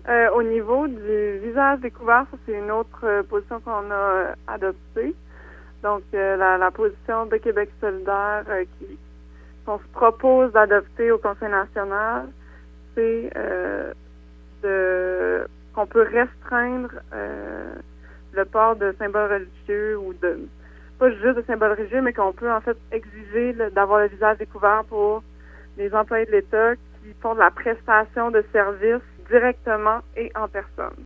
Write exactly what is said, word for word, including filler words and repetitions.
Euh, au niveau du visage découvert, ça, c'est une autre euh, position qu'on a euh, adoptée. Donc, euh, la, la position de Québec solidaire euh, qui qu'on se propose d'adopter au Conseil national, c'est euh, de qu'on peut restreindre euh, le port de symboles religieux ou de pas juste de symboles religieux, mais qu'on peut en fait exiger le, d'avoir le visage découvert pour les employés de l'État qui font de la prestation de services directement et en personne.